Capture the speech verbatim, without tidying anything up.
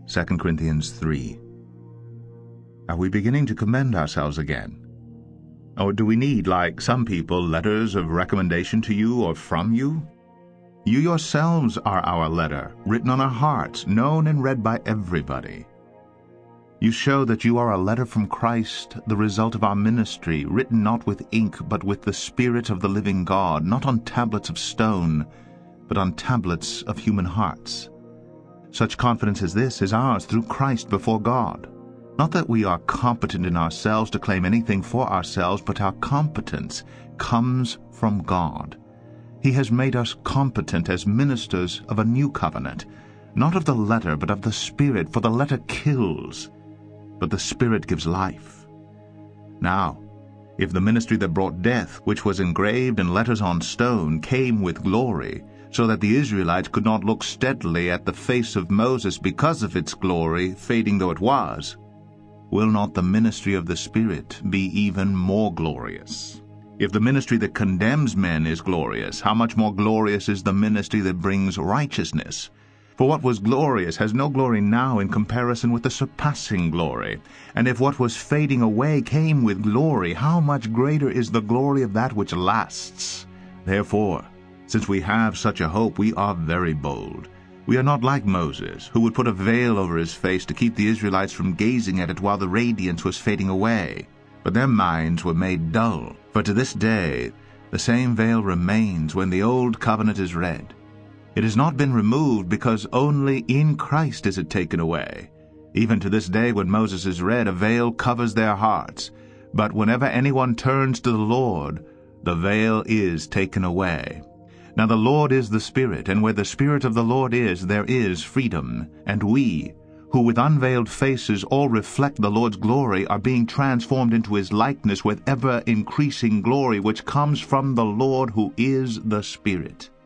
Second Corinthians three. Are we beginning to commend ourselves again? Or do we need, like some people, letters of recommendation to you or from you? You yourselves are our letter, written on our hearts, known and read by everybody. You show that you are a letter from Christ, the result of our ministry, written not with ink, but with the Spirit of the living God, not on tablets of stone, but on tablets of human hearts. Such confidence as this is ours through Christ before God. Not that we are competent in ourselves to claim anything for ourselves, but our competence comes from God. He has made us competent as ministers of a new covenant, not of the letter, but of the Spirit, for the letter kills, but the Spirit gives life. Now, if the ministry that brought death, which was engraved in letters on stone, came with glory, so that the Israelites could not look steadily at the face of Moses because of its glory, fading though it was, will not the ministry of the Spirit be even more glorious? If the ministry that condemns men is glorious, how much more glorious is the ministry that brings righteousness? For what was glorious has no glory now in comparison with the surpassing glory. And if what was fading away came with glory, how much greater is the glory of that which lasts? Therefore, since we have such a hope, we are very bold. We are not like Moses, who would put a veil over his face to keep the Israelites from gazing at it while the radiance was fading away. But their minds were made dull. For to this day the same veil remains when the old covenant is read. It has not been removed, because only in Christ is it taken away. Even to this day when Moses is read, a veil covers their hearts. But whenever anyone turns to the Lord, the veil is taken away. Now the Lord is the Spirit, and where the Spirit of the Lord is, there is freedom. And we, who with unveiled faces all reflect the Lord's glory, are being transformed into his likeness with ever-increasing glory, which comes from the Lord, who is the Spirit.